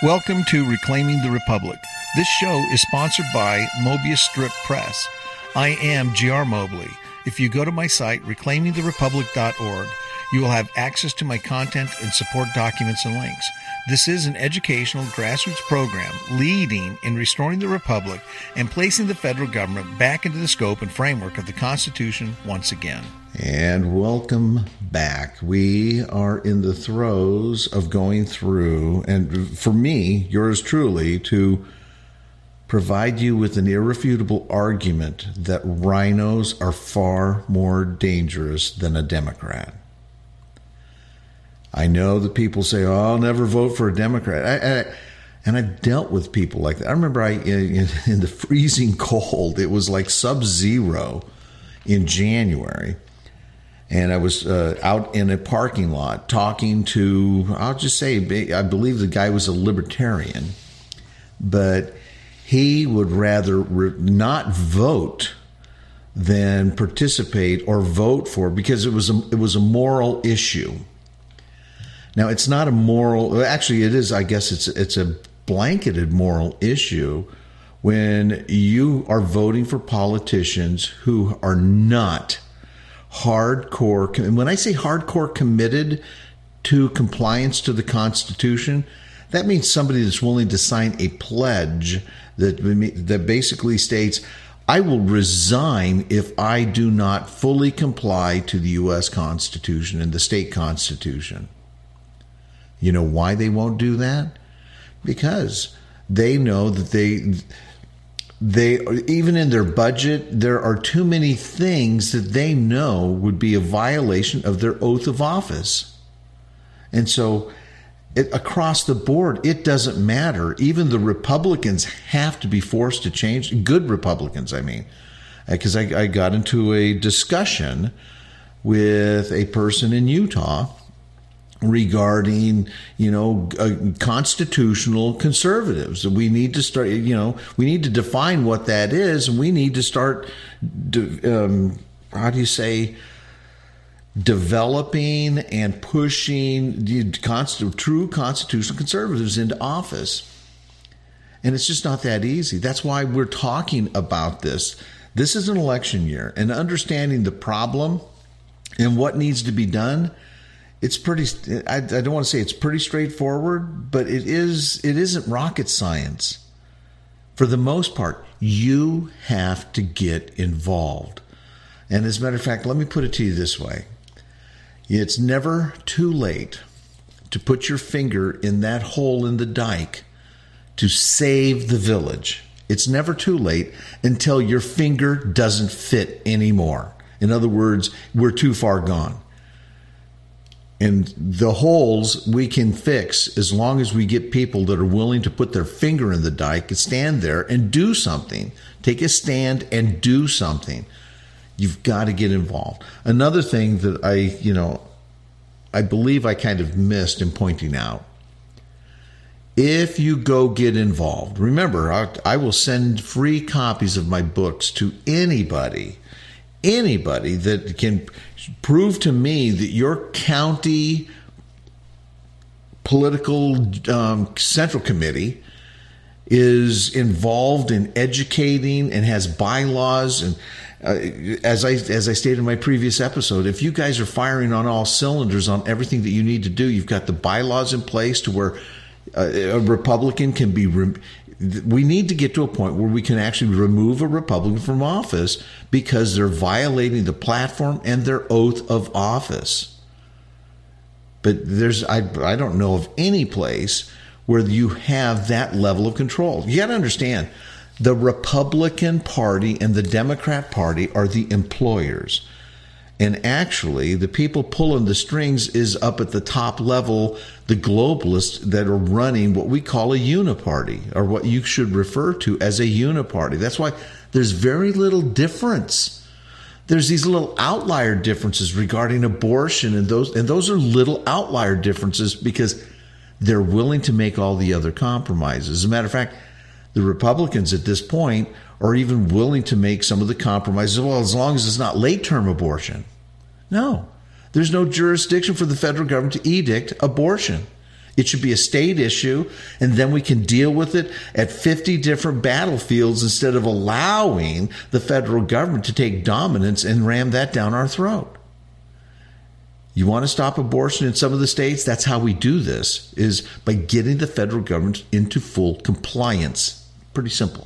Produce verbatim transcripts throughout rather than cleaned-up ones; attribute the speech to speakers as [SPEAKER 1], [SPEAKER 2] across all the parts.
[SPEAKER 1] Welcome to Reclaiming the Republic. This show is sponsored by Mobius Strip Press. I am G R Mobley. If you go to my site, reclaiming the republic dot org, you will have access to my content and support documents and links. This is an educational grassroots program leading in restoring the Republic and placing the federal government back into the scope and framework of the Constitution once again.
[SPEAKER 2] And welcome back. We are in the throes of going through, and for me, yours truly, to provide you with an irrefutable argument that rhinos are far more dangerous than a Democrat. I know that people say, oh, I'll never vote for a Democrat. I, I, and I've dealt with people like that. I remember I in, in the freezing cold, it was like sub-zero in January. And I was uh, out in a parking lot talking to, I'll just say, I believe the guy was a libertarian. But he would rather re- not vote than participate or vote for, because it was a, it was a moral issue. Now, it's not a moral, actually it is, I guess it's it's a blanketed moral issue when you are voting for politicians who are not hardcore, and when I say hardcore committed to compliance to the Constitution, that means somebody that's willing to sign a pledge that that basically states, I will resign if I do not fully comply to the U S Constitution and the state Constitution. You know why they won't do that? Because they know that they, they even in their budget, there are too many things that they know would be a violation of their oath of office. And so it, across the board, it doesn't matter. Even the Republicans have to be forced to change. Good Republicans, I mean. Because I, I got into a discussion with a person in Utah regarding, you know, uh, constitutional conservatives. We need to start, you know, we need to define what that is, and we need to start, de- um, how do you say, developing and pushing the const- true constitutional conservatives into office. And it's just not that easy. That's why we're talking about this. This is an election year, and understanding the problem and what needs to be done, it's pretty, I, I don't want to say it's pretty straightforward, but it is, it isn't rocket science. For the most part, you have to get involved. And as a matter of fact, let me put it to you this way. It's never too late to put your finger in that hole in the dike to save the village. It's never too late until your finger doesn't fit anymore. In other words, we're too far gone. And the holes we can fix as long as we get people that are willing to put their finger in the dike and stand there and do something. Take a stand and do something. You've got to get involved. Another thing that I, you know, I believe I kind of missed in pointing out, if you go get involved, remember, I, I will send free copies of my books to anybody, anybody that can prove to me that your county political um, central committee is involved in educating and has bylaws. And uh, as I as I stated in my previous episode, if you guys are firing on all cylinders on everything that you need to do, you've got the bylaws in place to where uh, a Republican can be. Re- we need to get to a point where we can actually remove a Republican from office because they're violating the platform and their oath of office. But there's I I don't know of any place where you have that level of control. You got to understand, the Republican Party and the Democrat Party are the employers. And actually, the people pulling the strings is up at the top level, the globalists that are running what we call a uniparty, or what you should refer to as a uniparty. That's why there's very little difference. There's these little outlier differences regarding abortion, and those and those are little outlier differences because they're willing to make all the other compromises. As a matter of fact, the Republicans at this point are even willing to make some of the compromises, well, as long as it's not late-term abortion. No, there's no jurisdiction for the federal government to edict abortion. It should be a state issue, and then we can deal with it at fifty different battlefields instead of allowing the federal government to take dominance and ram that down our throat. You want to stop abortion in some of the states? That's how we do this, is by getting the federal government into full compliance. Pretty simple.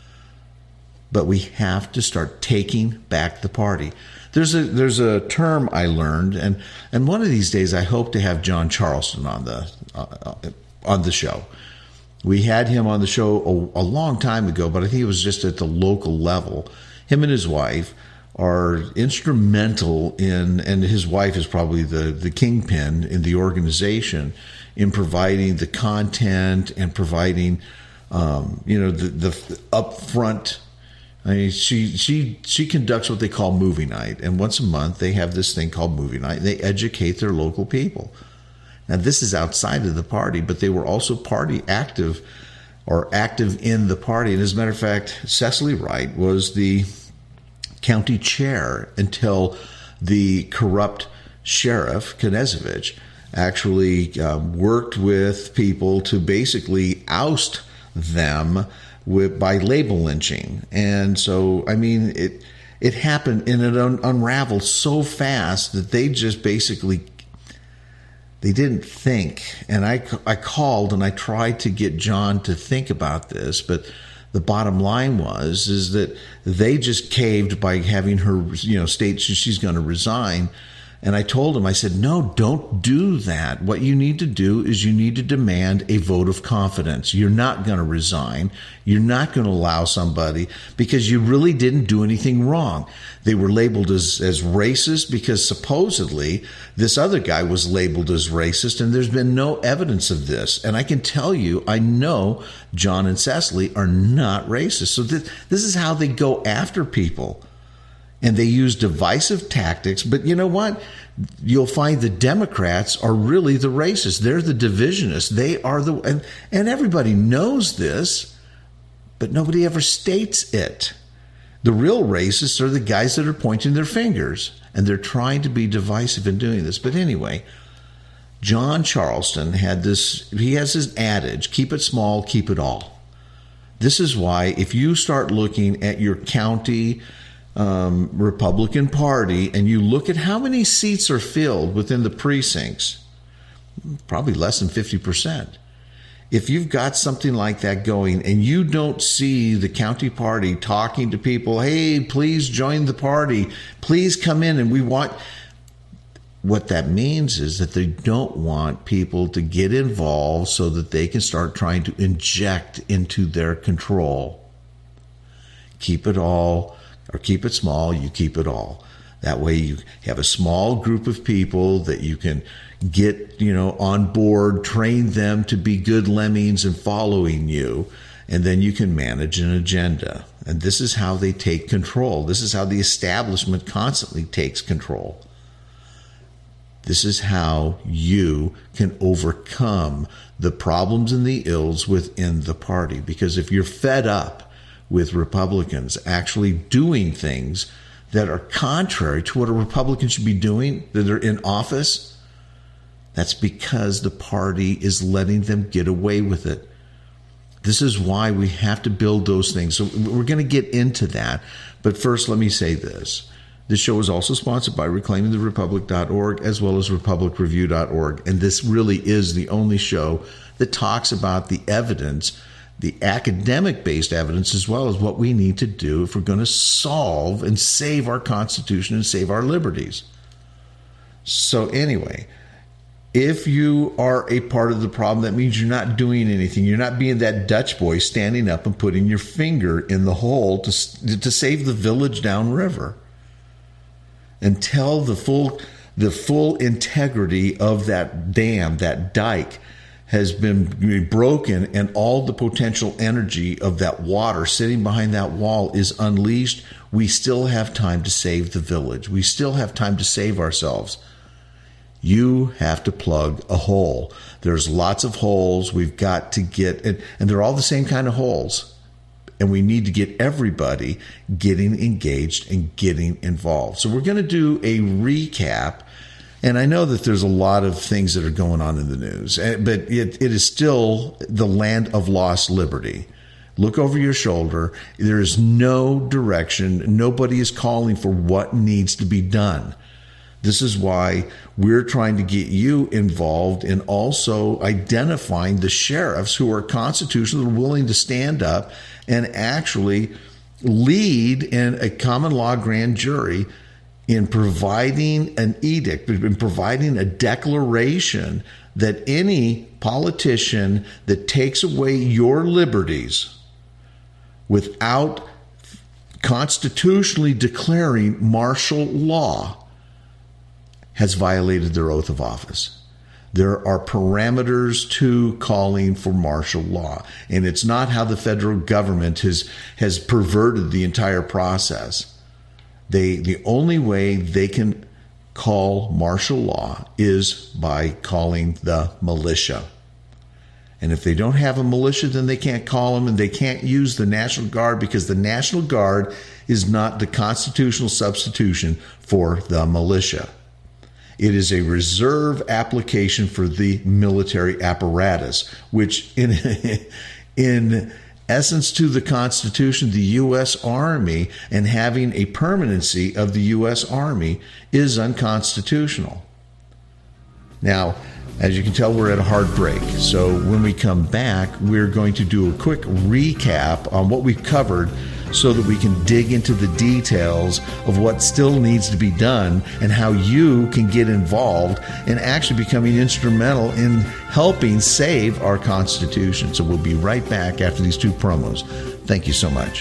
[SPEAKER 2] But we have to start taking back the party. There's a there's a term I learned, and, and one of these days I hope to have John Charleston on the uh, on the show. We had him on the show a, a long time ago, but I think it was just at the local level. Him and his wife are instrumental in, and his wife is probably the, the kingpin in the organization in providing the content and providing, um, you know, the, the upfront. I mean, she she she conducts what they call movie night, and once a month they have this thing called movie night. They educate their local people. Now, this is outside of the party, but they were also party active, or active in the party. And as a matter of fact, Cecily Wright was the county chair until the corrupt sheriff, Knezevich, actually uh, worked with people to basically oust them with, by label lynching. And so, I mean, it it happened and it un- unraveled so fast that they just basically, they didn't think. And I, I called and I tried to get John to think about this, but the bottom line was is that they just caved by having her, you know, state she's going to resign. And I told him, I said, no, don't do that. What you need to do is you need to demand a vote of confidence. You're not going to resign. You're not going to allow somebody, because you really didn't do anything wrong. They were labeled as, as racist because supposedly this other guy was labeled as racist, and there's been no evidence of this. And I can tell you, I know John and Cecily are not racist. So th- this is how they go after people. And they use divisive tactics. But you know what? You'll find the Democrats are really the racists. They're the divisionists. They are the, and, and everybody knows this, but nobody ever states it. The real racists are the guys that are pointing their fingers, and they're trying to be divisive in doing this. But anyway, John Charleston had this, he has his adage, keep it small, keep it all. This is why if you start looking at your county Um, Republican Party, and you look at how many seats are filled within the precincts, probably less than fifty percent. If you've got something like that going and you don't see the county party talking to people, hey, please join the party, please come in, and we want, what that means is that they don't want people to get involved so that they can start trying to inject into their control. Keep it all. Or keep it small, you keep it all. That way you have a small group of people that you can get, you know, on board, train them to be good lemmings and following you, and then you can manage an agenda. And this is how they take control. This is how the establishment constantly takes control. This is how you can overcome the problems and the ills within the party. Because if you're fed up with Republicans actually doing things that are contrary to what a Republican should be doing, that are in office, that's because the party is letting them get away with it. This is why we have to build those things. So we're going to get into that. But first, let me say this. This show is also sponsored by reclaiming the republic dot org as well as republic review dot org. And this really is the only show that talks about the evidence, the academic-based evidence, as well as what we need to do if we're going to solve and save our Constitution and save our liberties. So anyway, if you are a part of the problem, that means you're not doing anything. You're not being that Dutch boy standing up and putting your finger in the hole to, to save the village downriver. Until the full, the full integrity of that dam, that dike, has been broken and all the potential energy of that water sitting behind that wall is unleashed, we still have time to save the village. We still have time to save ourselves. You have to plug a hole. There's lots of holes we've got to get, and, and they're all the same kind of holes. And we need to get everybody getting engaged and getting involved. So we're going to do a recap. And I know that there's a lot of things that are going on in the news, but it, it is still the land of lost liberty. Look over your shoulder. There is no direction. Nobody is calling for what needs to be done. This is why we're trying to get you involved in also identifying the sheriffs who are constitutional and willing to stand up and actually lead in a common law grand jury in providing an edict, in providing a declaration that any politician that takes away your liberties without constitutionally declaring martial law has violated their oath of office. There are parameters to calling for martial law, and it's not how the federal government has has perverted the entire process. They the only way they can call martial law is by calling the militia. And if they don't have a militia, then they can't call them, and they can't use the National Guard because the National Guard is not the constitutional substitution for the militia. It is a reserve application for the military apparatus, which in in essence to the Constitution, the U S Army and having a permanency of the U S Army is unconstitutional. Now, as you can tell, we're at a hard break. So when we come back, we're going to do a quick recap on what we've covered so that we can dig into the details of what still needs to be done and how you can get involved in actually becoming instrumental in helping save our Constitution. So we'll be right back after these two promos. Thank you so much.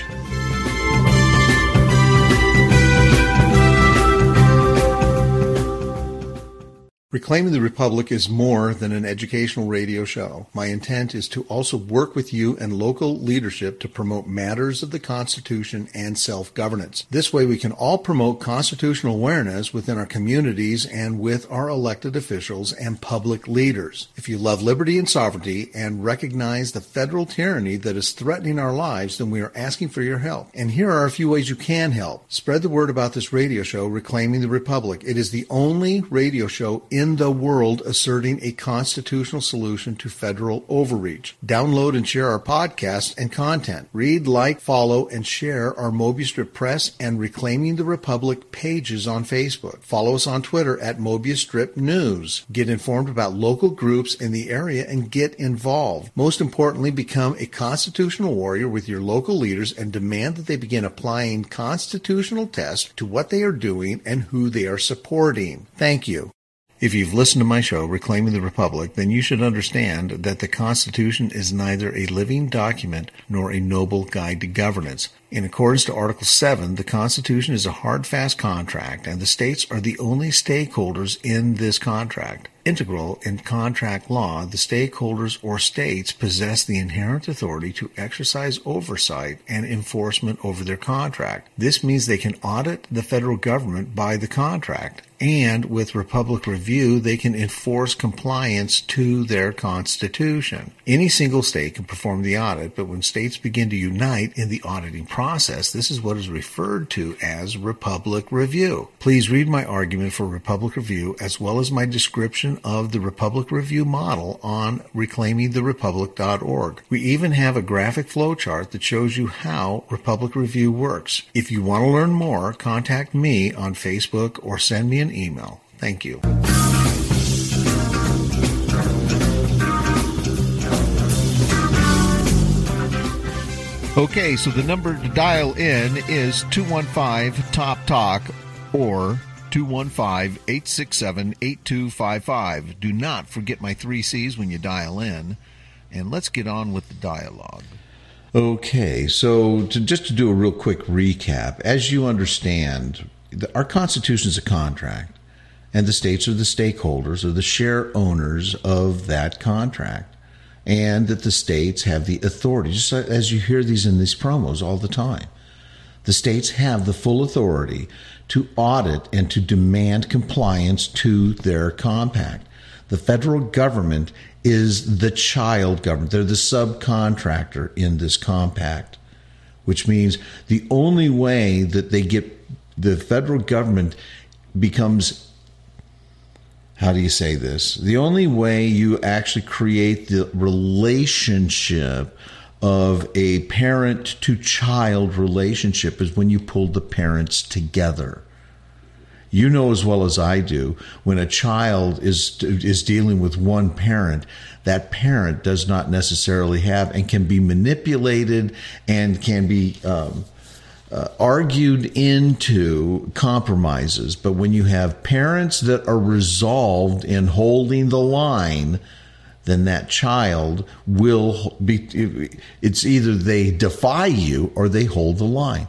[SPEAKER 1] Reclaiming the Republic is more than an educational radio show. My intent is to also work with you and local leadership to promote matters of the Constitution and self-governance. This way we can all promote constitutional awareness within our communities and with our elected officials and public leaders. If you love liberty and sovereignty and recognize the federal tyranny that is threatening our lives, then we are asking for your help. And here are a few ways you can help. Spread the word about this radio show, Reclaiming the Republic. It is the only radio show in the world asserting a constitutional solution to federal overreach. Download and share our podcast and content. Read, like, follow, and share our Mobius Strip Press and Reclaiming the Republic pages on Facebook. Follow us on Twitter at Mobius Strip News. Get informed about local groups in the area and get involved. Most importantly, become a constitutional warrior with your local leaders and demand that they begin applying constitutional tests to what they are doing and who they are supporting. Thank you. If you've listened to my show, Reclaiming the Republic, then you should understand that the Constitution is neither a living document nor a noble guide to governance. In accordance to Article seven, the Constitution is a hard, fast contract, and the states are the only stakeholders in this contract. Integral in contract law, the stakeholders or states possess the inherent authority to exercise oversight and enforcement over their contract. This means they can audit the federal government by the contract, and with Republic Review, they can enforce compliance to their Constitution. Any single state can perform the audit, but when states begin to unite in the auditing process, this is what is referred to as Republic Review. Please read my argument for Republic Review as well as my description of the Republic Review model on reclaiming the republic dot org. We even have a graphic flowchart that shows you how Republic Review works. If you want to learn more, contact me on Facebook or send me an email. Thank you. Okay, so the number to dial in is two one five top talk or two one five, eight six seven, eight two five five. Do not forget my three C's when you dial in, and let's get on with the dialogue.
[SPEAKER 2] Okay, so to, just to do a real quick recap, as you understand, the, our Constitution is a contract, and the states are the stakeholders or the share owners of that contract, and that the states have the authority, just as you hear these in these promos all the time. The states have the full authority to audit and to demand compliance to their compact. The federal government is the child government. They're the subcontractor in this compact, which means the only way that they get the federal government becomes how do you say this? The only way you actually create the relationship of a parent to child relationship is when you pull the parents together. You know as well as I do, when a child is is dealing with one parent, that parent does not necessarily have and can be manipulated and can be um, uh, argued into compromises. But when you have parents that are resolved in holding the line, then that child will be, it's either they defy you or they hold the line.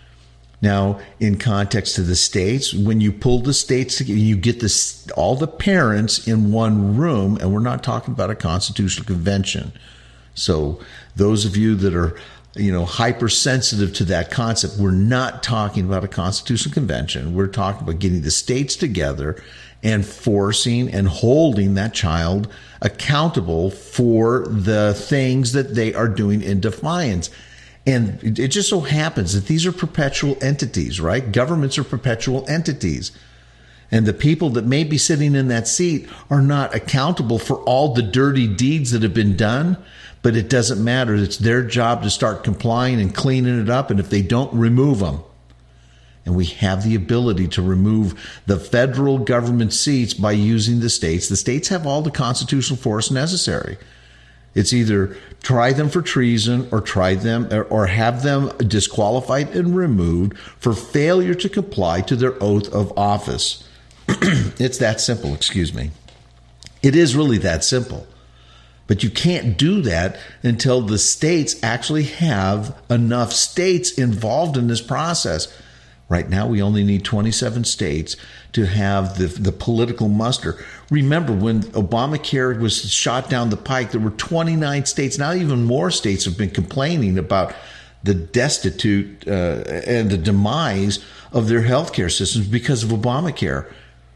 [SPEAKER 2] Now, in context to the states, when you pull the states together, you get this, all the parents in one room, and we're not talking about a constitutional convention. So those of you that are, you know, hypersensitive to that concept, we're not talking about a constitutional convention. We're talking about getting the states together and forcing and holding that child accountable for the things that they are doing in defiance. And it just so happens that these are perpetual entities, right? Governments are perpetual entities. And the people that may be sitting in that seat are not accountable for all the dirty deeds that have been done, but it doesn't matter. It's their job to start complying and cleaning it up. And if they don't, remove them. And we have the ability to remove the federal government seats by using the states. The states have all the constitutional force necessary. It's either try them for treason or try them or, or have them disqualified and removed for failure to comply to their oath of office. It's that simple, excuse me. It is really that simple. But you can't do that until the states actually have enough states involved in this process. Right now, we only need twenty-seven states to have the, the political muster. Remember, when Obamacare was shot down the pike, there were twenty-nine states. Now even more states have been complaining about the destitute uh, and the demise of their healthcare systems because of Obamacare.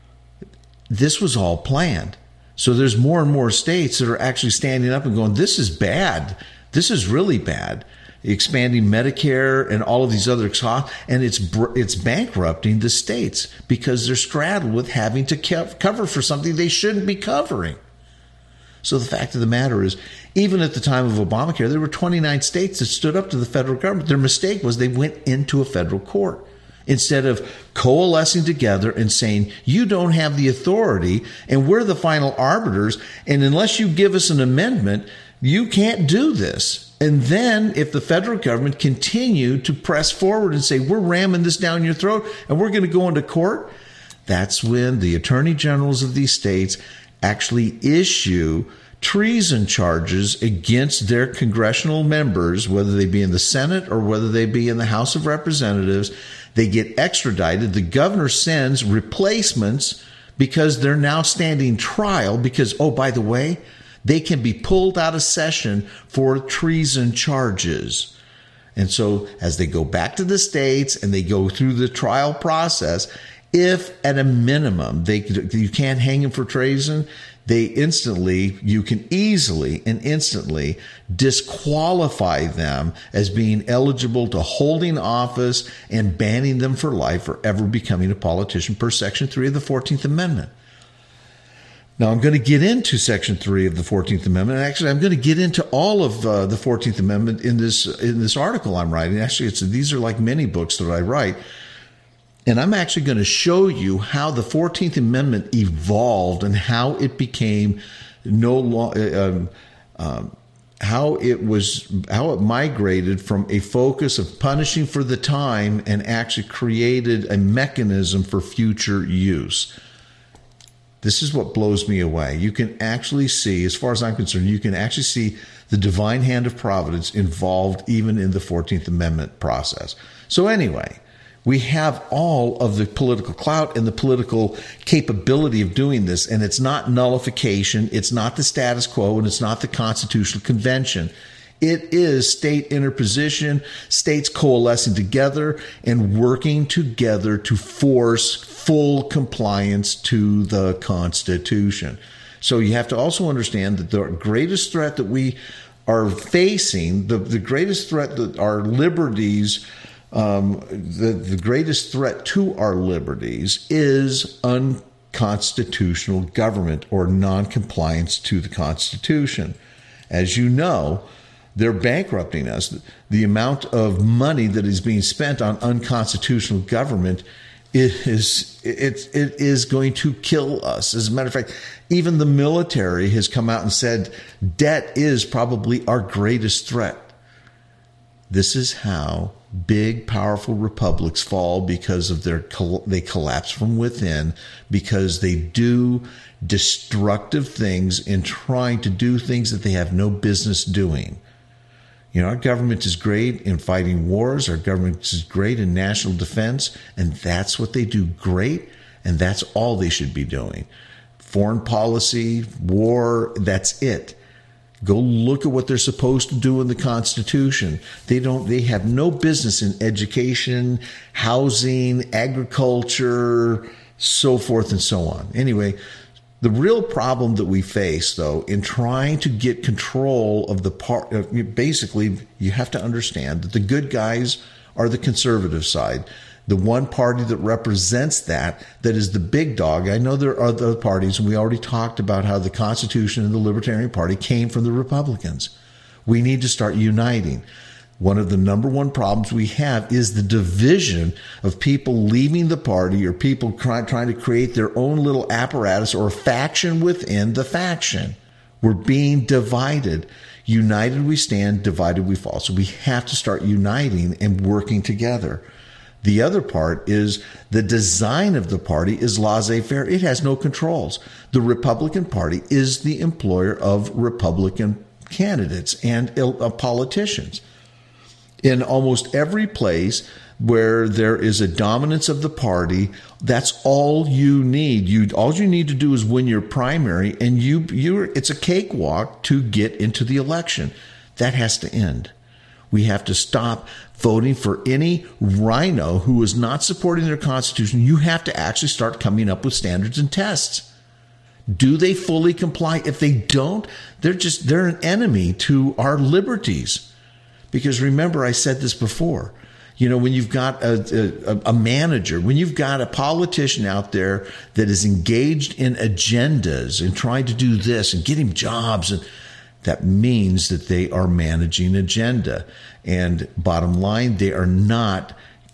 [SPEAKER 2] This was all planned. So there's more and more states that are actually standing up and going, this is bad. This is really bad. Expanding Medicare and all of these other costs, and it's it's bankrupting the states because they're straddled with having to cover for something they shouldn't be covering. So the fact of the matter is, even at the time of Obamacare, there were twenty-nine states that stood up to the federal government. Their mistake was they went into a federal court instead of coalescing together and saying, you don't have the authority and we're the final arbiters, and unless you give us an amendment, you can't do this. And then if the federal government continued to press forward and say, we're ramming this down your throat and we're going to go into court, that's when the attorney generals of these states actually issue treason charges against their congressional members, whether they be in the Senate or whether they be in the House of Representatives. They get extradited. The governor sends replacements because they're now standing trial because, oh, by the way, they can be pulled out of session for treason charges. And so as they go back to the states and they go through the trial process, if at a minimum they you can't hang them for treason, they instantly, you can easily and instantly disqualify them as being eligible to holding office and banning them for life for ever becoming a politician per Section three of the fourteenth Amendment. Now, I'm going to get into Section three of the fourteenth Amendment. And actually, I'm going to get into all of uh, the fourteenth Amendment in this in this article I'm writing. Actually, it's these are like mini books that I write. And I'm actually going to show you how the fourteenth Amendment evolved and how it became no longer, um, um, how it was, how it migrated from a focus of punishing for the time and actually created a mechanism for future use. This is what blows me away. You can actually see, as far as I'm concerned, you can actually see the divine hand of providence involved even in the fourteenth Amendment process. So anyway, we have all of the political clout and the political capability of doing this, and it's not nullification, it's not the status quo, and it's not the Constitutional Convention. It is state interposition, states coalescing together and working together to force full compliance to the Constitution. So you have to also understand that the greatest threat that we are facing, the, the greatest threat that our liberties, um, the, the greatest threat to our liberties is un non-constitutional government or non-compliance to the Constitution. As you know, they're bankrupting us. The amount of money that is being spent on unconstitutional government is it, it is going to kill us. As a matter of fact, even the military has come out and said debt is probably our greatest threat. This is how big, powerful republics fall, because of their they collapse from within, because they do destructive things in trying to do things that they have no business doing. You know, our government is great in fighting wars. Our government is great in national defense, and that's what they do great, and that's all they should be doing. Foreign policy, war, that's it. Go look at what they're supposed to do in the Constitution. They don't. They have no business in education, housing, agriculture, so forth and so on. Anyway, the real problem that we face, though, in trying to get control of the part, basically, you have to understand that the good guys are the conservative side. The one party that represents that, that is the big dog. I know there are other parties, and we already talked about how the Constitution and the Libertarian Party came from the Republicans. We need to start uniting. One of the number one problems we have is the division of people leaving the party, or people try, trying to create their own little apparatus or faction within the faction. We're being divided. United we stand, divided we fall. So we have to start uniting and working together. The other part is the design of the party is laissez-faire. It has no controls. The Republican Party is the employer of Republican candidates and uh, politicians. In almost every place where there is a dominance of the party, that's all you need. You all you need to do is win your primary, and you you it's a cakewalk to get into the election. That has to end. We have to stop voting for any rhino who is not supporting their Constitution. You have to actually start coming up with standards and tests. Do they fully comply? If they don't, they're just they're an enemy to our liberties. Because remember, I said this before. You know, when you've got a, a, a manager, when you've got a politician out there that is engaged in agendas and trying to do this and getting jobs, and that means that they are managing agenda. And bottom line, they are not,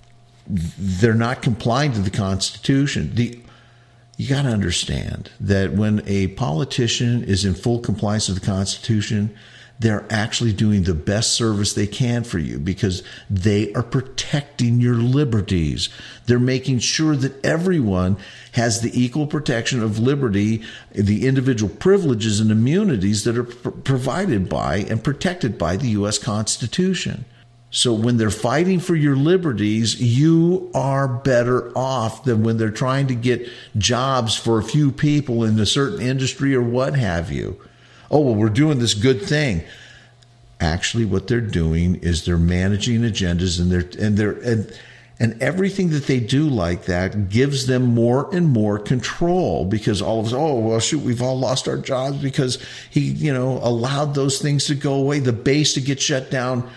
[SPEAKER 2] they're not complying to the Constitution. The, you got to understand that when a politician is in full compliance with the Constitution, they're actually doing the best service they can for you, because they are protecting your liberties. They're making sure that everyone has the equal protection of liberty, the individual privileges and immunities that are pr- provided by and protected by the U S Constitution. So when they're fighting for your liberties, you are better off than when they're trying to get jobs for a few people in a certain industry or what have you. Oh, well, we're doing this good thing. Actually, what they're doing is they're managing agendas, and they're and they're and, and everything that they do like that gives them more and more control, because all of us, oh, well, shoot, we've all lost our jobs because he, you know, allowed those things to go away, the base to get shut down.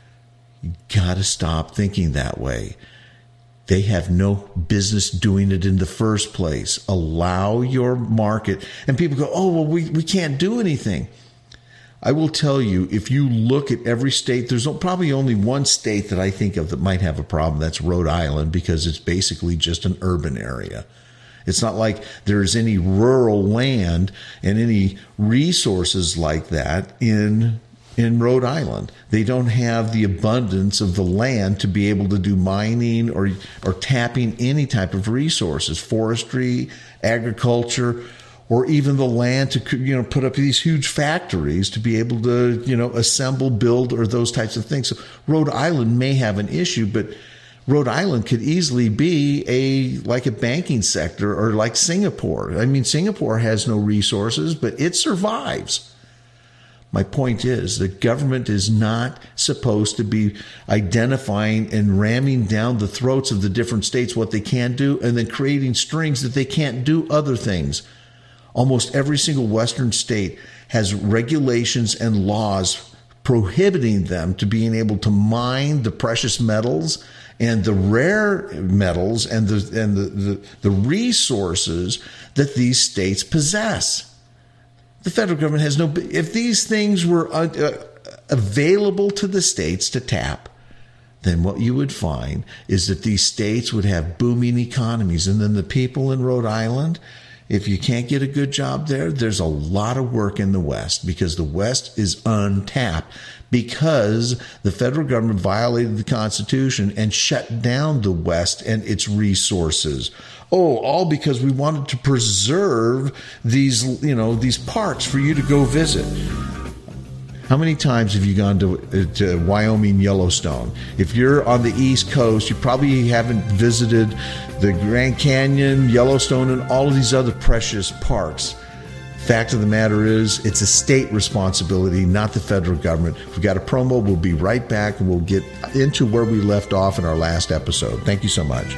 [SPEAKER 2] You got to stop thinking that way. They have no business doing it in the first place. Allow your market. And people go, oh, well, we, we can't do anything. I will tell you, if you look at every state, there's probably only one state that I think of that might have a problem. That's Rhode Island, because it's basically just an urban area. It's not like there's any rural land and any resources like that in In Rhode Island. They don't have the abundance of the land to be able to do mining or or tapping any type of resources, forestry, agriculture, or even the land to, you know, put up these huge factories to be able to, you know, assemble, build, or those types of things. So Rhode Island may have an issue, but Rhode Island could easily be a like a banking sector, or like Singapore. I mean, Singapore has no resources, but it survives. My point is, the government is not supposed to be identifying and ramming down the throats of the different states what they can do, and then creating strings that they can't do other things. Almost every single Western state has regulations and laws prohibiting them to being able to mine the precious metals and the rare metals and the and the, the, the resources that these states possess. The federal government has no... If these things were uh, available to the states to tap, then what you would find is that these states would have booming economies. And then the people in Rhode Island, if you can't get a good job there, there's a lot of work in the West, because the West is untapped, because the federal government violated the Constitution and shut down the West and its resources. Oh, all because we wanted to preserve these, you know, these parks for you to go visit. How many times have you gone to, to Wyoming Yellowstone? If you're on the East Coast, you probably haven't visited the Grand Canyon, Yellowstone, and all of these other precious parks. Fact of the matter is, it's a state responsibility, not the federal government. We've got a promo. We'll be right back, and we'll get into where we left off in our last episode. Thank you so much.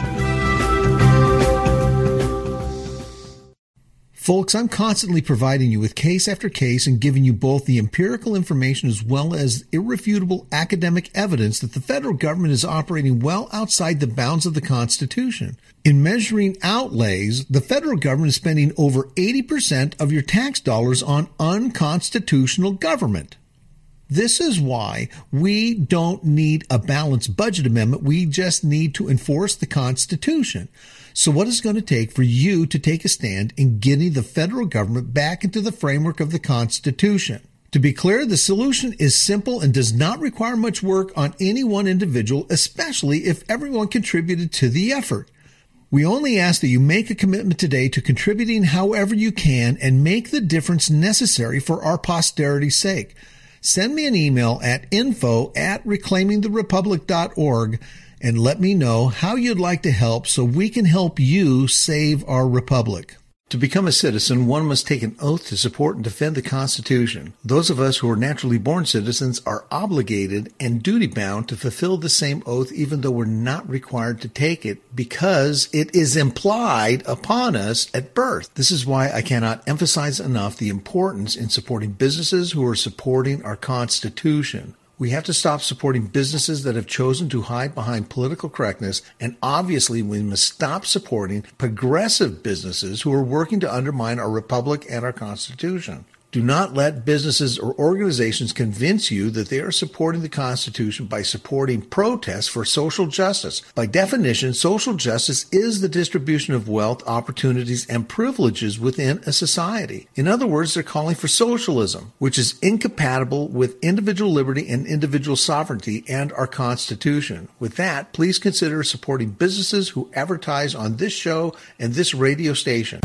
[SPEAKER 1] Folks, I'm constantly providing you with case after case and giving you both the empirical information as well as irrefutable academic evidence that the federal government is operating well outside the bounds of the Constitution. In measuring outlays, the federal government is spending over eighty percent of your tax dollars on unconstitutional government. This is why we don't need a balanced budget amendment. We just need to enforce the Constitution. So what is it going to take for you to take a stand in getting the federal government back into the framework of the Constitution? To be clear, the solution is simple and does not require much work on any one individual, especially if everyone contributed to the effort. We only ask that you make a commitment today to contributing however you can and make the difference necessary for our posterity's sake. Send me an email at info at reclaiming the republic dot org and let me know how you'd like to help so we can help you save our republic. To become a citizen, one must take an oath to support and defend the Constitution. Those of us who are naturally born citizens are obligated and duty-bound to fulfill the same oath even though we're not required to take it because it is implied upon us at birth. This is why I cannot emphasize enough the importance in supporting businesses who are supporting our Constitution. We have to stop supporting businesses that have chosen to hide behind political correctness, and obviously we must stop supporting progressive businesses who are working to undermine our republic and our Constitution. Do not let businesses or organizations convince you that they are supporting the Constitution by supporting protests for social justice. By definition, social justice is the distribution of wealth, opportunities, and privileges within a society. In other words, they're calling for socialism, which is incompatible with individual liberty and individual sovereignty and our Constitution. With that, please consider supporting businesses who advertise on this show and this radio station.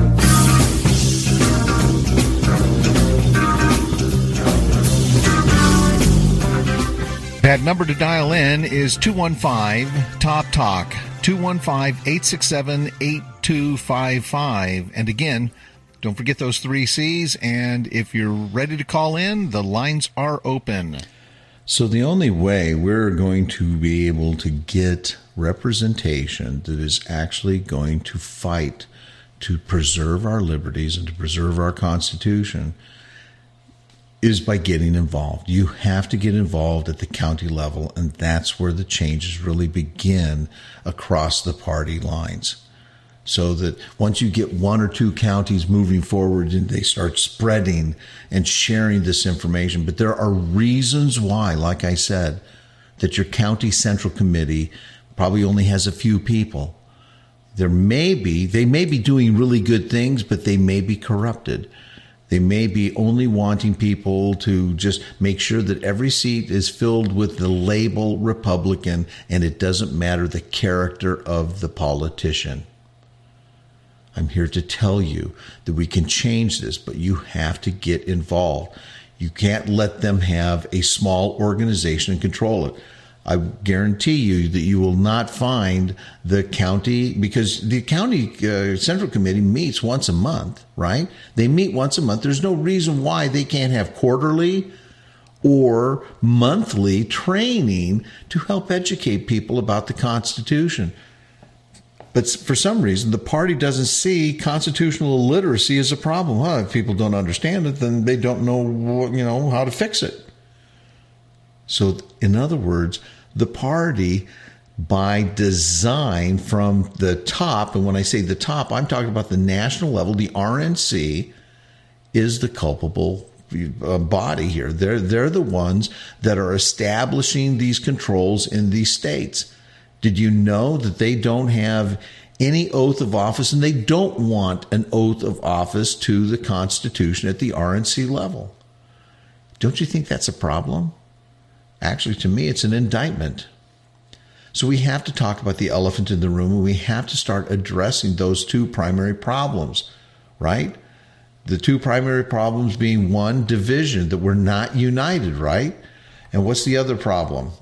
[SPEAKER 1] That number to dial in is two one five, T O P, TALK, two one five, eight six seven, eight two five five. And again, don't forget those three C's, and if you're ready to call in, the lines are open.
[SPEAKER 2] So the only way we're going to be able to get representation that is actually going to fight to preserve our liberties and to preserve our Constitution is by getting involved. You have to get involved at the county level, and that's where the changes really begin across the party lines. So that once you get one or two counties moving forward and they start spreading and sharing this information, but there are reasons why, like I said, that your county central committee probably only has a few people. There may be, they may be doing really good things, but they may be corrupted. They may be only wanting people to just make sure that every seat is filled with the label Republican, and it doesn't matter the character of the politician. I'm here to tell you that we can change this, but you have to get involved. You can't let them have a small organization and control it. I guarantee you that you will not find the county, because the county uh, central committee meets once a month, right? They meet once a month. There's no reason why they can't have quarterly or monthly training to help educate people about the Constitution. But for some reason, the party doesn't see constitutional illiteracy as a problem. Well, if people don't understand it, then they don't know, you know, how to fix it. So, in other words, the party by design from the top. And when I say the top, I'm talking about the national level. The R N C is the culpable uh, body here. They're, they're the ones that are establishing these controls in these states. Did you know that they don't have any oath of office, and they don't want an oath of office to the Constitution at the R N C level? Don't you think that's a problem? Actually, to me, it's an indictment. So we have to talk about the elephant in the room, and we have to start addressing those two primary problems, right? The two primary problems being, one, division, that we're not united, right? And what's the other problem?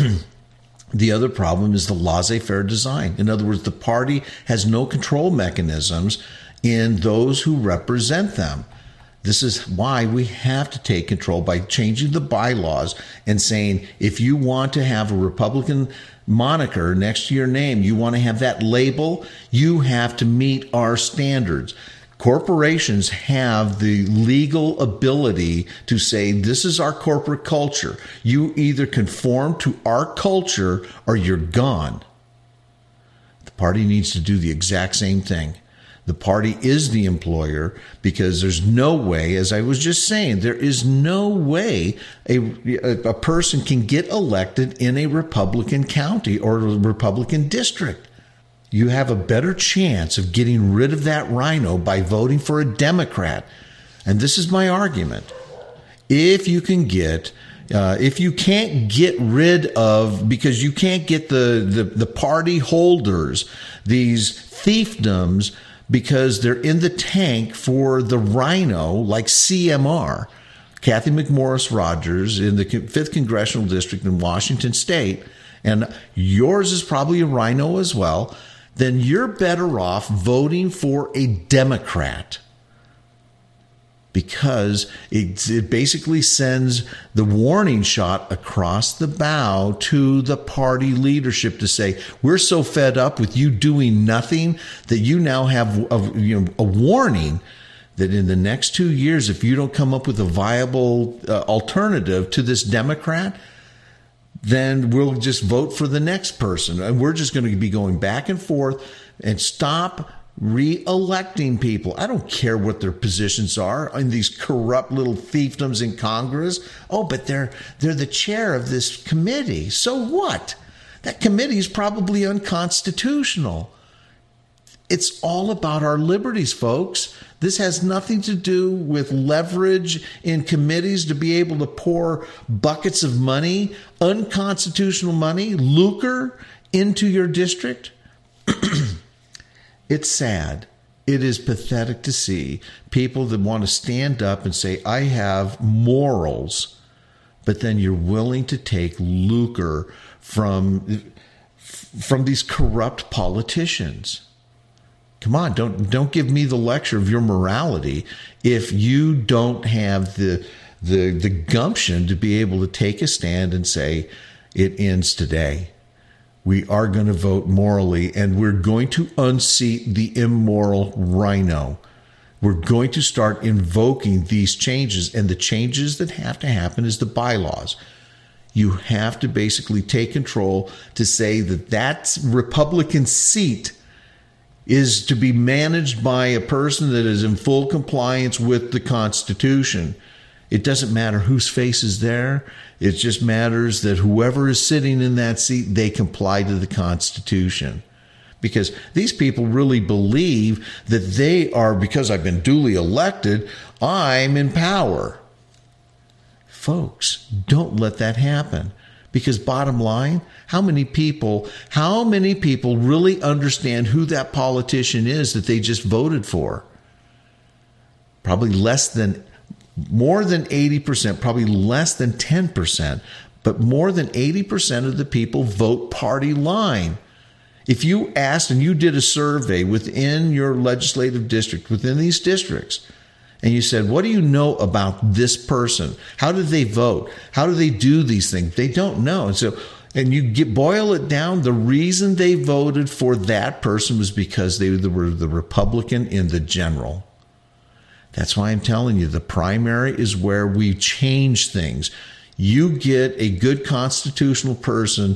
[SPEAKER 2] The other problem is the laissez-faire design. In other words, the party has no control mechanisms in those who represent them. This is why we have to take control by changing the bylaws and saying, if you want to have a Republican moniker next to your name, you want to have that label, you have to meet our standards. Corporations have the legal ability to say, this is our corporate culture. You either conform to our culture or you're gone. The party needs to do the exact same thing. The party is the employer, because there's no way, as I was just saying, there is no way a, a person can get elected in a Republican county or a Republican district. You have a better chance of getting rid of that rhino by voting for a Democrat. And this is my argument. If you can get, uh, if you can't get rid of, because you can't get the, the, the party holders, these fiefdoms, because they're in the tank for the rhino, like C M R, Cathy McMorris Rodgers in the fifth Congressional District in Washington State, and yours is probably a rhino as well, then you're better off voting for a Democrat, because it, it basically sends the warning shot across the bow to the party leadership to say, we're so fed up with you doing nothing that you now have a, you know, a warning that in the next two years, if you don't come up with a viable uh, alternative to this Democrat, then we'll just vote for the next person. And we're just going to be going back and forth, and stop re-electing people. I don't care what their positions are in these corrupt little fiefdoms in Congress. Oh, but they're they're the chair of this committee. So what? That committee is probably unconstitutional. It's all about our liberties, folks. This has nothing to do with leverage in committees to be able to pour buckets of money, unconstitutional money, lucre into your district. It's sad. It is pathetic to see people that want to stand up and say, I have morals, but then you're willing to take lucre from, from these corrupt politicians. Come on, don't don't give me the lecture of your morality if you don't have the the the gumption to be able to take a stand and say, it ends today. We are going to vote morally, and we're going to unseat the immoral rhino. We're going to start invoking these changes, and the changes that have to happen is the bylaws. You have to basically take control to say that that Republican seat is to be managed by a person that is in full compliance with the Constitution. It doesn't matter whose face is there. It just matters that whoever is sitting in that seat, they comply to the Constitution. Because these people really believe that they are, because I've been duly elected, I'm in power. Folks, don't let that happen. Because bottom line, how many people, how many people really understand who that politician is that they just voted for? Probably less than, more than eighty percent, probably less than ten percent, but more than eighty percent of the people vote party line. If you asked and you did a survey within your legislative district, within these districts, and you said, what do you know about this person? How did they vote? How do they do these things? They don't know. And so, and you get, boil it down, the reason they voted for that person was because they were the Republican in the general. That's why I'm telling you, the primary is where we change things. You get a good constitutional person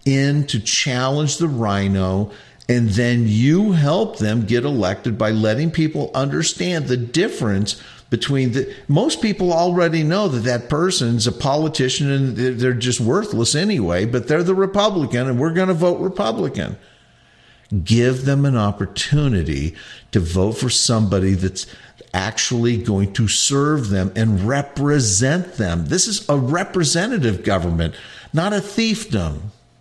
[SPEAKER 2] in to challenge the rhino, and then you help them get elected by letting people understand the difference between the, most people already know that that person's a politician and they're just worthless anyway, but they're the Republican and we're going to vote Republican. Give them an opportunity to vote for somebody that's actually going to serve them and represent them. This is a representative government, not a fiefdom.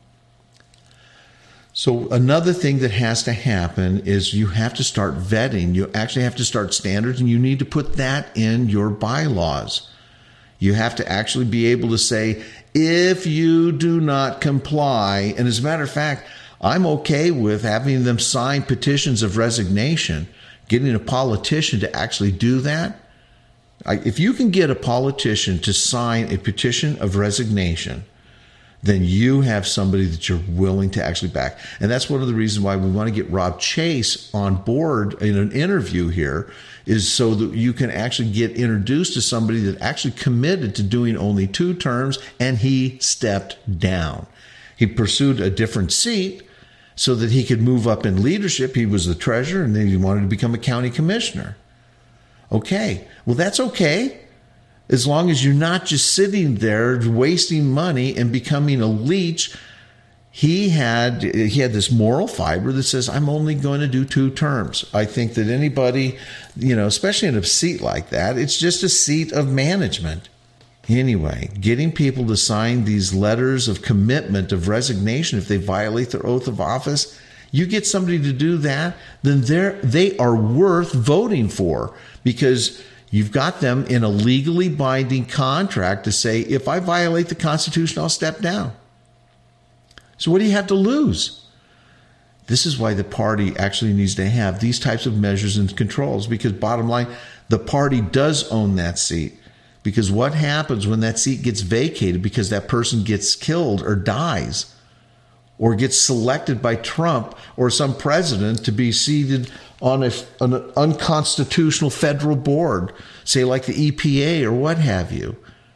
[SPEAKER 2] So another thing that has to happen is you have to start vetting. You actually have to start standards, and you need to put that in your bylaws. You have to actually be able to say, if you do not comply, and as a matter of fact, I'm okay with having them sign petitions of resignation, getting a politician to actually do that. I, if you can get a politician to sign a petition of resignation, then you have somebody that you're willing to actually back. And that's one of the reasons why we want to get Rob Chase on board in an interview here, is so that you can actually get introduced to somebody that actually committed to doing only two terms, and he stepped down. He pursued a different seat so that he could move up in leadership. He was the treasurer, and then he wanted to become a county commissioner. Okay, well, that's okay, as long as you're not just sitting there wasting money and becoming a leech. He had he had this moral fiber that says, I'm only going to do two terms. I think that anybody, you know, especially in a seat like that, it's just a seat of management. Anyway, getting people to sign these letters of commitment of resignation if they violate their oath of office, you get somebody to do that, then they're, they are worth voting for, because you've got them in a legally binding contract to say, if I violate the Constitution, I'll step down. So what do you have to lose? This is why the party actually needs to have these types of measures and controls, because bottom line, the party does own that seat. Because what happens when that seat gets vacated because that person gets killed or dies, or gets selected by Trump or some president to be seated on a, an unconstitutional federal board, say like the E P A or what have you?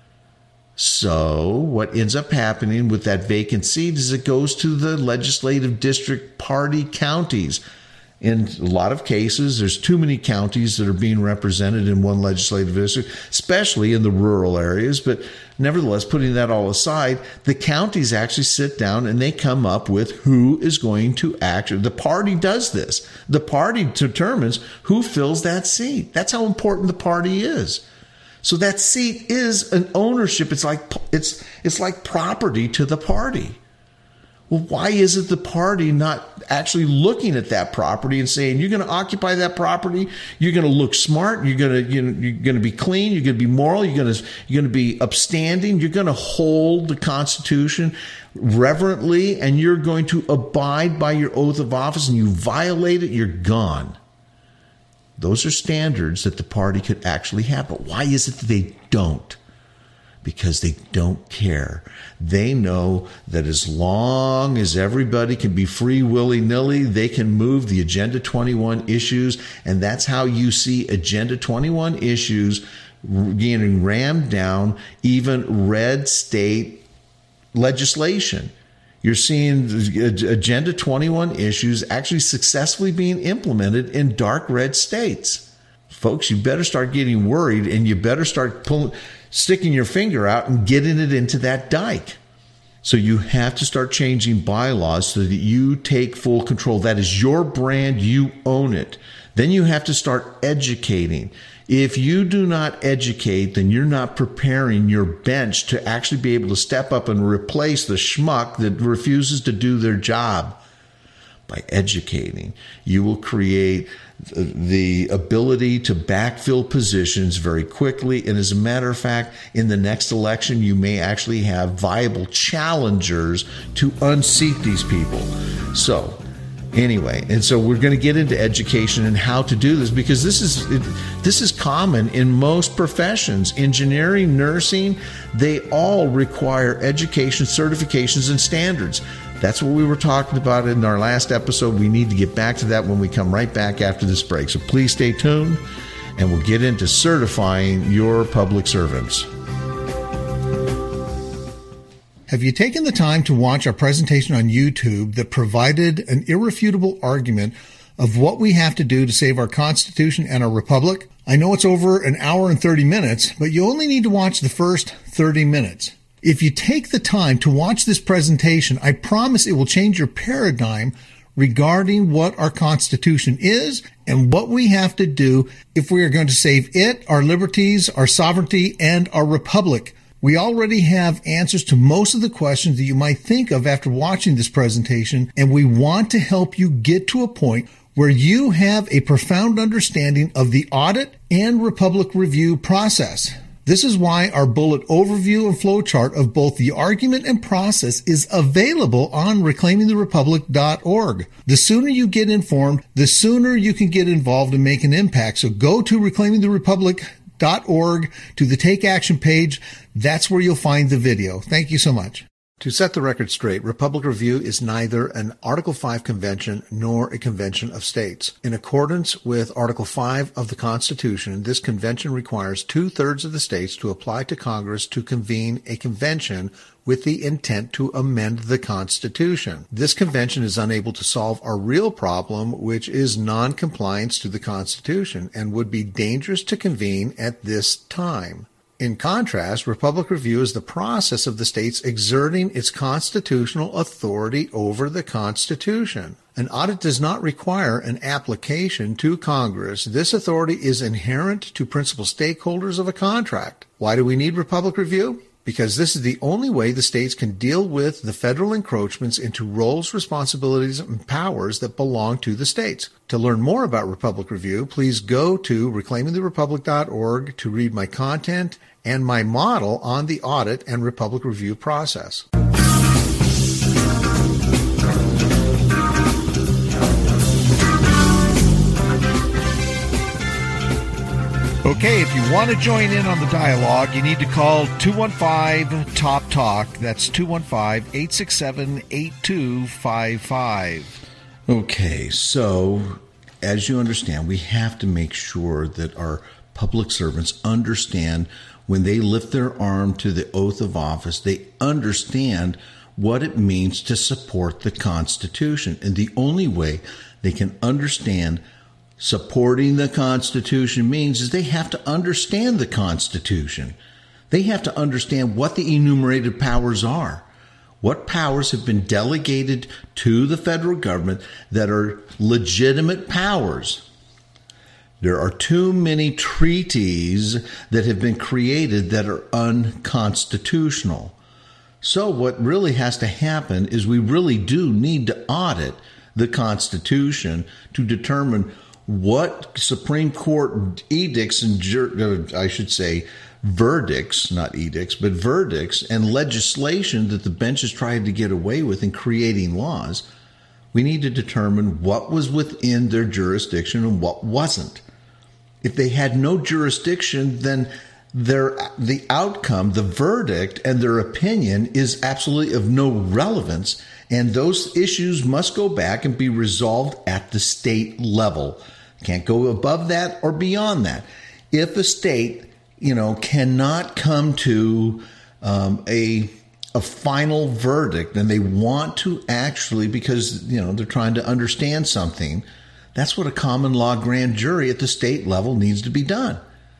[SPEAKER 2] So what ends up happening with that vacant seat is it goes to the legislative district party counties. In a lot of cases, there's too many counties that are being represented in one legislative district, especially in the rural areas. But nevertheless, putting that all aside, the counties actually sit down and they come up with who is going to act. The party does this. The party determines who fills that seat. That's how important the party is. So that seat is an ownership. It's like it's it's like property to the party. Well, why isn't the party not actually looking at that property and saying, you're going to occupy that property, you're going to look smart, you're going to you know, you're going to be clean, you're going to be moral, you're going to you're going to be upstanding, you're going to hold the Constitution reverently, and you're going to abide by your oath of office, and you violate it, you're gone. Those are standards that the party could actually have. But why is it that they don't? Because they don't care. They know that as long as everybody can be free willy-nilly, they can move the Agenda twenty-one issues. And that's how you see Agenda twenty-one issues getting rammed down, even red state legislation. You're seeing Agenda twenty-one issues actually successfully being implemented in dark red states. Folks, you better start getting worried, and you better start pulling, sticking your finger out and getting it into that dike. So you have to start changing bylaws so that you take full control. That is your brand. You own it. Then you have to start educating. If you do not educate, then you're not preparing your bench to actually be able to step up and replace the schmuck that refuses to do their job. By educating, you will create the ability to backfill positions very quickly. And as a matter of fact, in the next election, you may actually have viable challengers to unseat these people. So anyway, and so we're going to get into education and how to do this, because this is it, this is common in most professions. Engineering, nursing, they all require education, certifications, and standards. That's what we were talking about in our last episode. We need to get back to that when we come right back after this break. So please stay tuned, and we'll get into certifying your public servants.
[SPEAKER 1] Have you taken the time to watch our presentation on YouTube that provided an irrefutable argument of what we have to do to save our Constitution and our Republic? I know it's over an hour and thirty minutes, but you only need to watch the first thirty minutes. If you take the time to watch this presentation, I promise it will change your paradigm regarding what our Constitution is and what we have to do if we are going to save it, our liberties, our sovereignty, and our republic. We already have answers to most of the questions that you might think of after watching this presentation, and we want to help you get to a point where you have a profound understanding of the audit and republic review process. This is why our bullet overview and flowchart of both the argument and process is available on reclaiming the republic dot org. The sooner you get informed, the sooner you can get involved and make an impact. So go to reclaiming the republic dot org to the Take Action page. That's where you'll find the video. Thank you so much. To set the record straight, Republic Review is neither an Article five convention nor a convention of states. In accordance with Article five of the Constitution, this convention requires two-thirds of the states to apply to Congress to convene a convention with the intent to amend the Constitution. This convention is unable to solve our real problem, which is non-compliance to the Constitution, and would be dangerous to convene at this time. In contrast, Republic Review is the process of the states exerting its constitutional authority over the Constitution. An audit does not require an application to Congress. This authority is inherent to principal stakeholders of a contract. Why do we need Republic Review? Because this is the only way the states can deal with the federal encroachments into roles, responsibilities, and powers that belong to the states. To learn more about Republic Review, please go to reclaiming the republic dot org to read my content and my model on the audit and Republic Review process. Okay, if you want to join in on the dialogue, you need to call two one five, T O P, TALK. That's two one five, eight six seven, eight two five five.
[SPEAKER 2] Okay, so as you understand, we have to make sure that our public servants understand when they lift their arm to the oath of office, they understand what it means to support the Constitution. And the only way they can understand supporting the Constitution means is they have to understand the Constitution. They have to understand what the enumerated powers are. What powers have been delegated to the federal government that are legitimate powers. There are too many treaties that have been created that are unconstitutional. So what really has to happen is we really do need to audit the Constitution to determine what Supreme Court edicts and, I should say, verdicts, not edicts, but verdicts and legislation that the bench has tried to get away with in creating laws. We need to determine what was within their jurisdiction and what wasn't. If they had no jurisdiction, then their the outcome, the verdict, and their opinion is absolutely of no relevance, and those issues must go back and be resolved at the state level. Can't go above that or beyond that. If a state, you know, cannot come to um, a a final verdict, and they want to actually, because you know they're trying to understand something, that's what a common law grand jury at the state level needs to be done.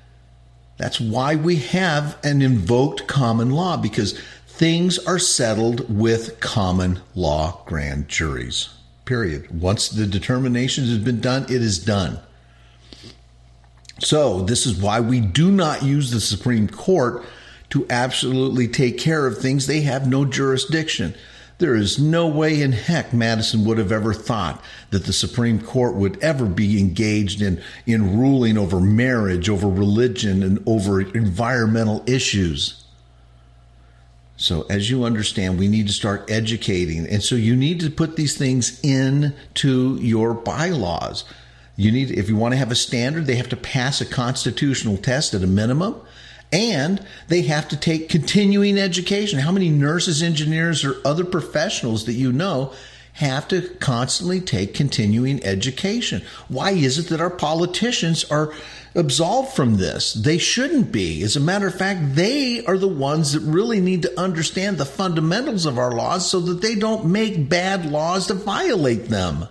[SPEAKER 2] That's why we have an invoked common law, because things are settled with common law grand juries. Period. Once the determination has been done, it is done. So this is why we do not use the Supreme Court to absolutely take care of things. They have no jurisdiction. There is no way in heck Madison would have ever thought that the Supreme Court would ever be engaged in, in ruling over marriage, over religion, and over environmental issues. So as you understand, we need to start educating. And so you need to put these things into your bylaws. You need, if you want to have a standard, they have to pass a constitutional test at a minimum. And they have to take continuing education. How many nurses, engineers, or other professionals that you know have to constantly take continuing education. Why is it that our politicians are absolved from this? They shouldn't be. As a matter of fact, they are the ones that really need to understand the fundamentals of our laws so that they don't make bad laws to violate them.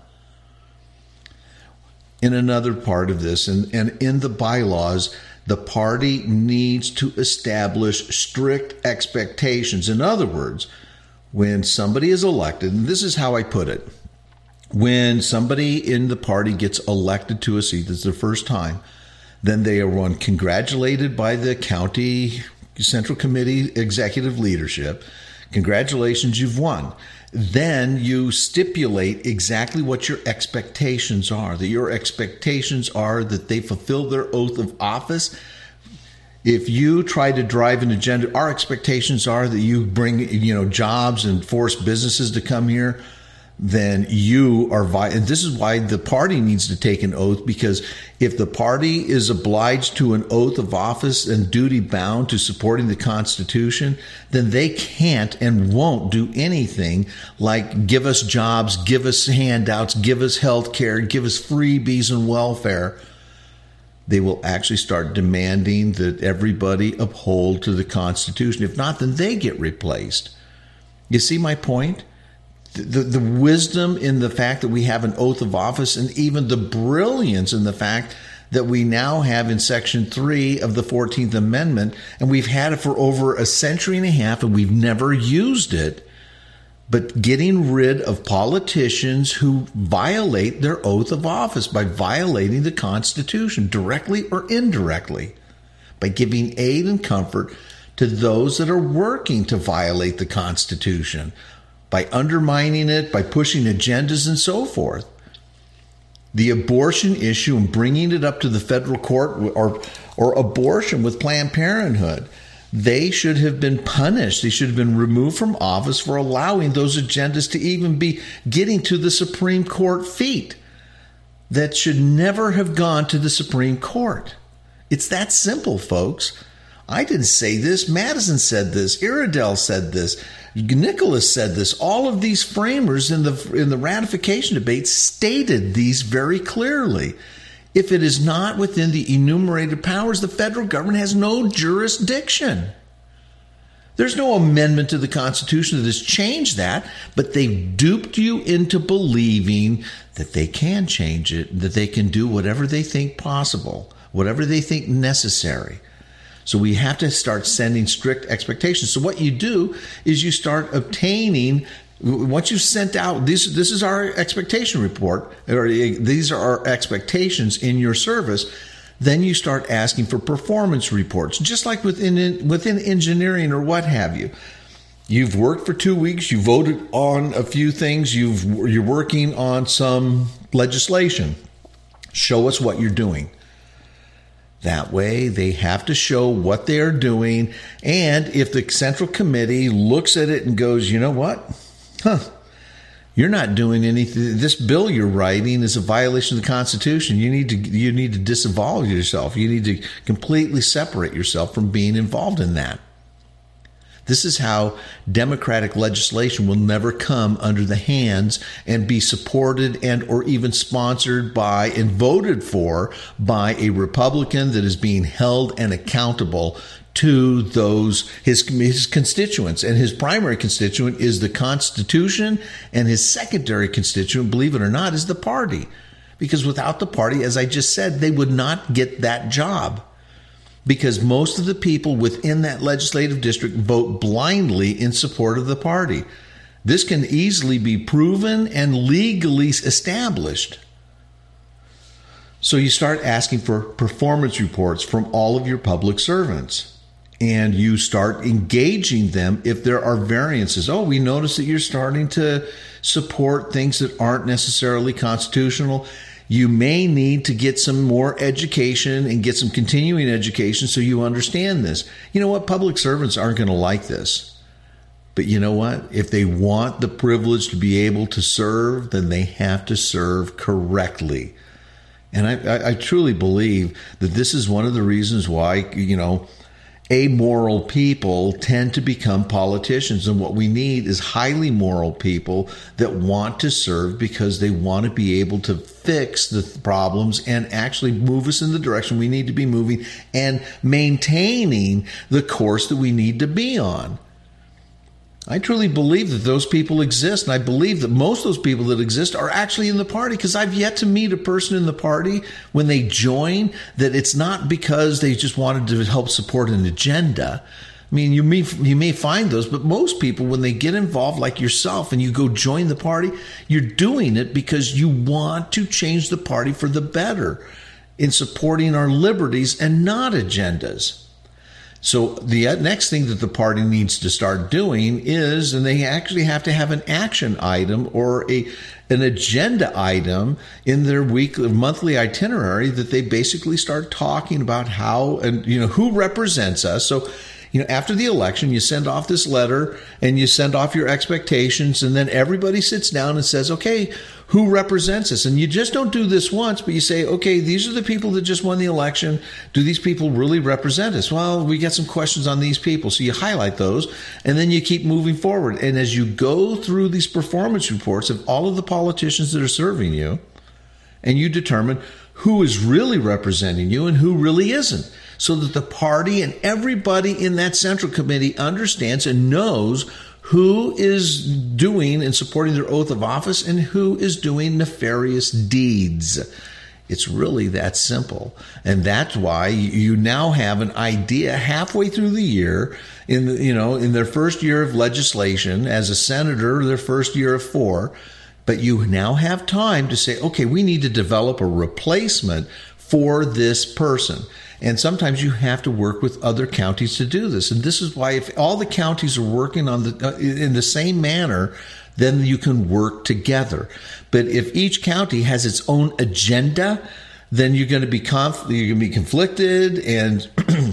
[SPEAKER 2] In another part of this, and, and in the bylaws, the party needs to establish strict expectations. In other words, when somebody is elected, and this is how I put it, when somebody in the party gets elected to a seat, that's their first time, then they are one congratulated by the county central committee executive leadership. Congratulations, you've won. Then you stipulate exactly what your expectations are, that your expectations are that they fulfill their oath of office. If you try to drive an agenda, our expectations are that you bring, you know, jobs and force businesses to come here, then you are, vi- and this is why the party needs to take an oath, because if the party is obliged to an oath of office and duty bound to supporting the Constitution, then they can't and won't do anything like give us jobs, give us handouts, give us health care, give us freebies and welfare. They will actually start demanding that everybody uphold to the Constitution. If not, then they get replaced. You see my point? The, the wisdom in the fact that we have an oath of office, and even the brilliance in the fact that we now have in Section three of the fourteenth Amendment, and we've had it for over a century and a half, and we've never used it, but getting rid of politicians who violate their oath of office by violating the Constitution, directly or indirectly, by giving aid and comfort to those that are working to violate the Constitution, by undermining it, by pushing agendas and so forth. The abortion issue and bringing it up to the federal court, or, or abortion with Planned Parenthood, they should have been punished. They should have been removed from office for allowing those agendas to even be getting to the Supreme Court feet. That should never have gone to the Supreme Court. It's that simple, folks. I didn't say this. Madison said this. Iredell said this. Nicholas said this. All of these framers in the in the ratification debate stated these very clearly. If it is not within the enumerated powers, the federal government has no jurisdiction. There's no amendment to the Constitution that has changed that, but they've duped you into believing that they can change it, that they can do whatever they think possible, whatever they think necessary. So we have to start sending strict expectations. So what you do is you start obtaining, once you've sent out, this, this is our expectation report, or these are our expectations in your service, then you start asking for performance reports, just like within within engineering or what have you. You've worked for two weeks, you voted on a few things, you've, you're working on some legislation. Show us what you're doing. That way, they have to show what they are doing. And if the Central Committee looks at it and goes, you know what? Huh, you're not doing anything. This bill you're writing is a violation of the Constitution. You need to you need to disavow yourself. You need to completely separate yourself from being involved in that. This is how democratic legislation will never come under the hands and be supported and or even sponsored by and voted for by a Republican that is being held and accountable to those his, his constituents. And his primary constituent is the Constitution, and his secondary constituent, believe it or not, is the party. Because without the party, as I just said, they would not get that job. Because most of the people within that legislative district vote blindly in support of the party. This can easily be proven and legally established. So you start asking for performance reports from all of your public servants. And you start engaging them if there are variances. Oh, we notice that you're starting to support things that aren't necessarily constitutional. You may need to get some more education and get some continuing education so you understand this. You know what? Public servants aren't going to like this. But you know what? If they want the privilege to be able to serve, then they have to serve correctly. And I, I, I truly believe that this is one of the reasons why, you know, amoral people tend to become politicians. And what we need is highly moral people that want to serve because they want to be able to fix the problems and actually move us in the direction we need to be moving and maintaining the course that we need to be on. I truly believe that those people exist, and I believe that most of those people that exist are actually in the party, because I've yet to meet a person in the party when they join that it's not because they just wanted to help support an agenda. I mean, you may, you may find those, but most people, when they get involved like yourself and you go join the party, you're doing it because you want to change the party for the better in supporting our liberties and not agendas. So the next thing that the party needs to start doing is, and they actually have to have an action item or a an agenda item in their weekly, monthly itinerary that they basically start talking about how and you know who represents us. So, you know, after the election, you send off this letter and you send off your expectations, and then everybody sits down and says, okay, who represents us? And you just don't do this once, but you say, okay, these are the people that just won the election. Do these people really represent us? Well, we got some questions on these people. So you highlight those, and then you keep moving forward. And as you go through these performance reports of all of the politicians that are serving you, and you determine who is really representing you and who really isn't, so that the party and everybody in that central committee understands and knows who is doing and supporting their oath of office and who is doing nefarious deeds. It's really that simple. And that's why you now have an idea halfway through the year, in the, you know, in their first year of legislation, as a senator, their first year of four, but you now have time to say, okay, we need to develop a replacement for this person. And sometimes you have to work with other counties to do this. And this is why if all the counties are working on the uh, in the same manner, then you can work together. But if each county has its own agenda, then you're going to be conf- you're going to be conflicted. And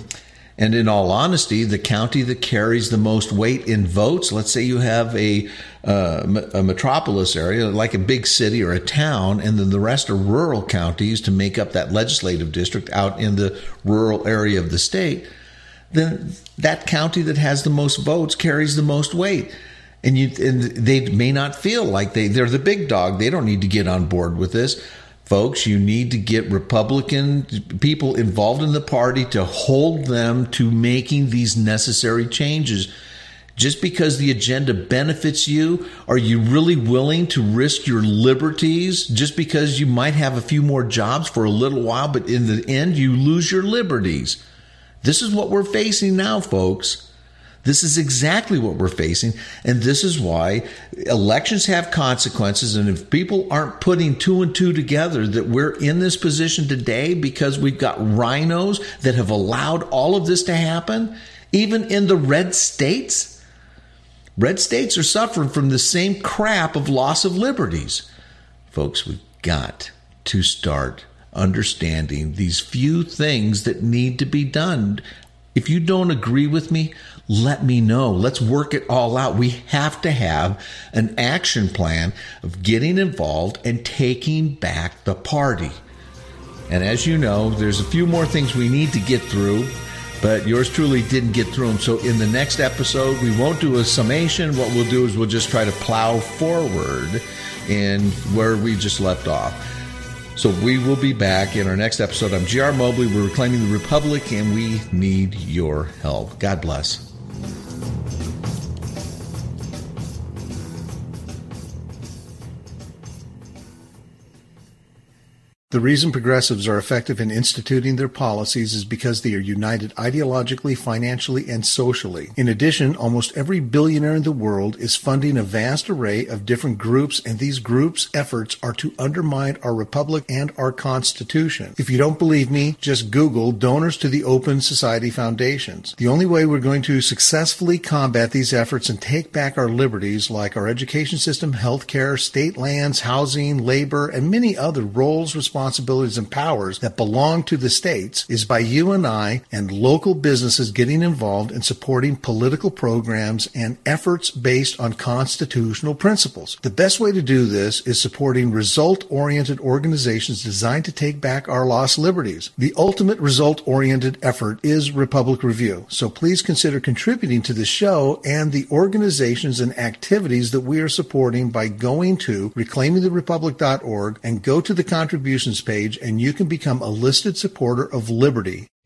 [SPEAKER 2] and in all honesty, the county that carries the most weight in votes, let's say you have a uh, a metropolis area like a big city or a town, and then the rest are rural counties to make up that legislative district out in the rural area of the state, then that county that has the most votes carries the most weight. And you and they may not feel like they, they're the big dog. They don't need to get on board with this. Folks, you need to get Republican people involved in the party to hold them to making these necessary changes. Just because the agenda benefits you, are you really willing to risk your liberties just because you might have a few more jobs for a little while, but in the end, you lose your liberties? This is what we're facing now, folks. This is exactly what we're facing, and this is why elections have consequences. And if people aren't putting two and two together, that we're in this position today because we've got rhinos that have allowed all of this to happen, even in the red states. Red states are suffering from the same crap of loss of liberties. Folks, we've got to start understanding these few things that need to be done. If you don't agree with me, let me know. Let's work it all out. We have to have an action plan of getting involved and taking back the party. And as you know, there's a few more things we need to get through, but yours truly didn't get through them. So in the next episode, we won't do a summation. What we'll do is we'll just try to plow forward in where we just left off. So we will be back in our next episode. I'm G R Mobley. We're Reclaiming the Republic, and we need your help. God bless.
[SPEAKER 1] The reason progressives are effective in instituting their policies is because they are united ideologically, financially, and socially. In addition, almost every billionaire in the world is funding a vast array of different groups, and these groups' efforts are to undermine our republic and our Constitution. If you don't believe me, just Google donors to the Open Society Foundations. The only way we're going to successfully combat these efforts and take back our liberties, like our education system, healthcare, state lands, housing, labor, and many other roles, responsibilities, responsibilities and powers that belong to the states is by you and I and local businesses getting involved in supporting political programs and efforts based on constitutional principles. The best way to do this is supporting result-oriented organizations designed to take back our lost liberties. The ultimate result-oriented effort is Republic Review, so please consider contributing to the show and the organizations and activities that we are supporting by going to reclaiming the republic dot org and go to the contributions page, and you can become a listed supporter of liberty.